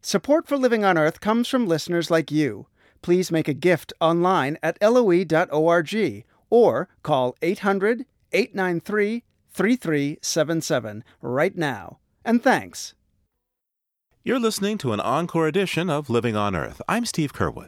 Support for Living on Earth comes from listeners like you. Please make a gift online at LOE.org or call 800-893-3377 right now. And thanks. You're listening to an encore edition of Living on Earth. I'm Steve Curwood.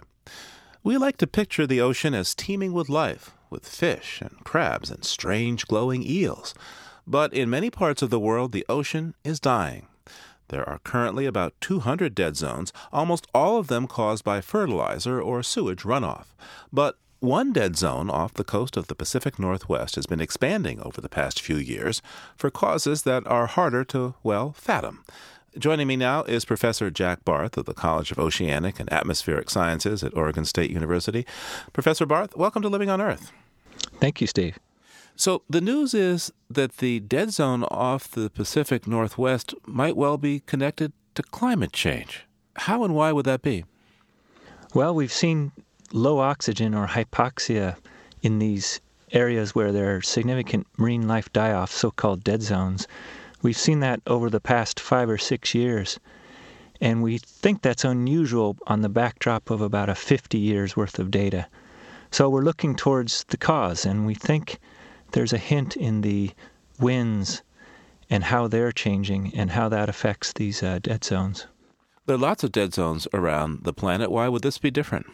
We like to picture the ocean as teeming with life, with fish and crabs and strange glowing eels. But in many parts of the world, the ocean is dying. There are currently about 200 dead zones, almost all of them caused by fertilizer or sewage runoff. But one dead zone off the coast of the Pacific Northwest has been expanding over the past few years for causes that are harder to, fathom. Joining me now is Professor Jack Barth of the College of Oceanic and Atmospheric Sciences at Oregon State University. Professor Barth, welcome to Living on Earth. Thank you, Steve. So the news is that the dead zone off the Pacific Northwest might well be connected to climate change. How and why would that be? Well, we've seen low oxygen or hypoxia in these areas where there are significant marine life die-offs, so-called dead zones. We've seen that over the past 5 or 6 years, and we think that's unusual on the backdrop of about a 50 years worth of data. So we're looking towards the cause, and we think there's a hint in the winds and how they're changing and how that affects these dead zones. There are lots of dead zones around the planet. Why would this be different?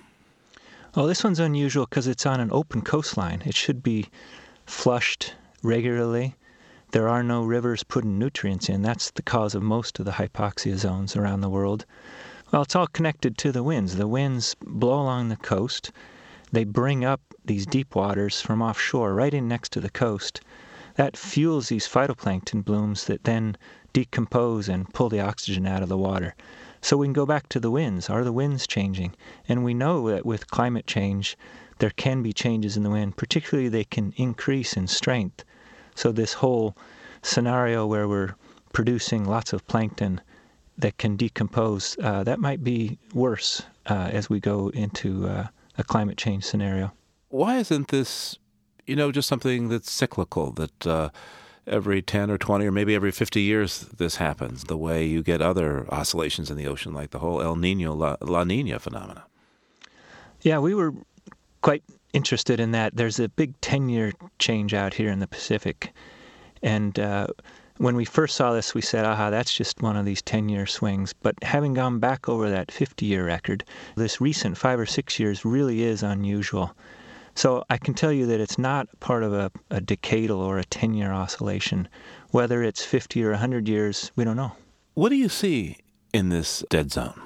Oh, this one's unusual because it's on an open coastline. It should be flushed regularly. There are no rivers putting nutrients in. That's the cause of most of the hypoxia zones around the world. Well, it's all connected to the winds. The winds blow along the coast. They bring up these deep waters from offshore right in next to the coast. That fuels these phytoplankton blooms that then decompose and pull the oxygen out of the water. So we can go back to the winds. Are the winds changing? And we know that with climate change, there can be changes in the wind. Particularly, they can increase in strength. So this whole scenario where we're producing lots of plankton that can decompose, that might be worse as we go into a climate change scenario. Why isn't this, just something that's cyclical, that every 10 or 20 or maybe every 50 years this happens, the way you get other oscillations in the ocean, like the whole El Nino, La Nina phenomena? Yeah, we were quite interested in that. There's a big 10-year change out here in the Pacific. And when we first saw this, we said, that's just one of these 10-year swings. But having gone back over that 50-year record, this recent 5 or 6 years really is unusual. So I can tell you that it's not part of a decadal or a 10-year oscillation. Whether it's 50 or 100 years, we don't know. What do you see in this dead zone?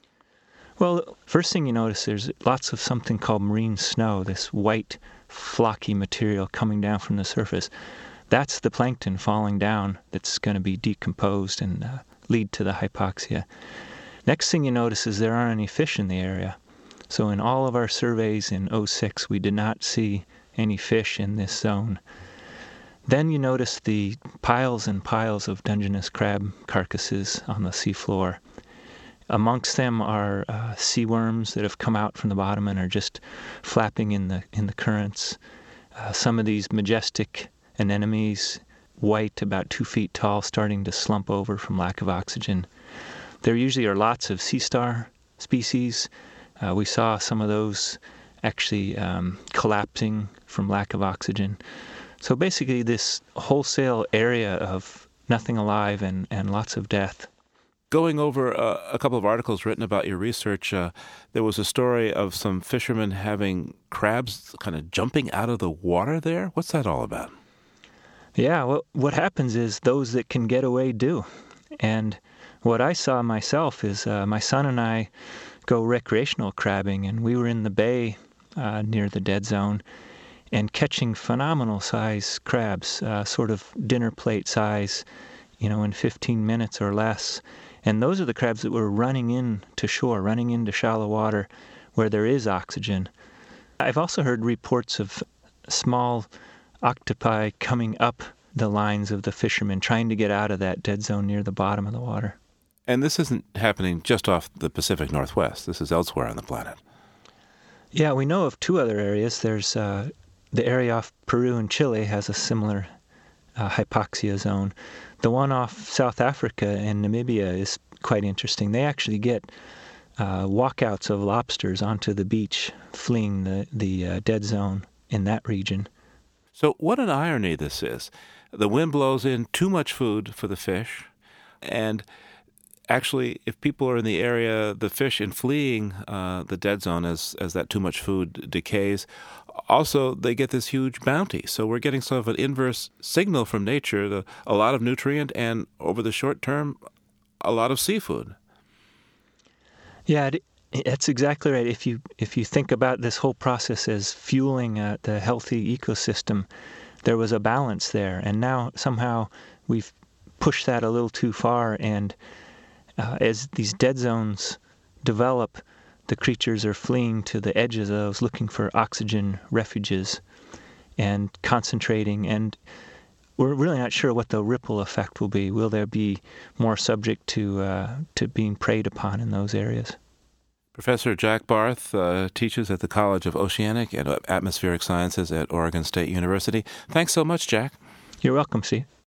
Well, first thing you notice, there's lots of something called marine snow, this white, flocky material coming down from the surface. That's the plankton falling down that's going to be decomposed and lead to the hypoxia. Next thing you notice is there aren't any fish in the area. So in all of our surveys in 2006, we did not see any fish in this zone. Then you notice the piles and piles of Dungeness crab carcasses on the seafloor. Amongst them are sea worms that have come out from the bottom and are just flapping in the currents. Some of these majestic anemones, white, about 2 feet tall, starting to slump over from lack of oxygen. There usually are lots of sea star species. We saw some of those actually collapsing from lack of oxygen. So basically this wholesale area of nothing alive and lots of death. Going over a couple of articles written about your research, there was a story of some fishermen having crabs kind of jumping out of the water there. What's that all about? Yeah, well, what happens is those that can get away do. And what I saw myself is my son and I go recreational crabbing, and we were in the bay near the dead zone and catching phenomenal size crabs, sort of dinner plate size, in 15 minutes or less. And those are the crabs that were running in to shore, running into shallow water where there is oxygen. I've also heard reports of small octopi coming up the lines of the fishermen, trying to get out of that dead zone near the bottom of the water. And this isn't happening just off the Pacific Northwest. This is elsewhere on the planet. Yeah, we know of 2 other areas. There's the area off Peru and Chile has a similar hypoxia zone. The one off South Africa and Namibia is quite interesting. They actually get walkouts of lobsters onto the beach, fleeing the dead zone in that region. So what an irony this is. The wind blows in too much food for the fish, and actually, if people are in the area, the fish in fleeing the dead zone as that too much food decays, also they get this huge bounty. So we're getting sort of an inverse signal from nature, a lot of nutrient, and over the short term, a lot of seafood. Yeah, that's exactly right. If you think about this whole process as fueling the healthy ecosystem, there was a balance there, and now somehow we've pushed that a little too far, and as these dead zones develop, the creatures are fleeing to the edges of those, looking for oxygen refuges and concentrating, and we're really not sure what the ripple effect will be. Will there be more subject to being preyed upon in those areas? Professor Jack Barth teaches at the College of Oceanic and Atmospheric Sciences at Oregon State University. Thanks so much, Jack. You're welcome, Steve.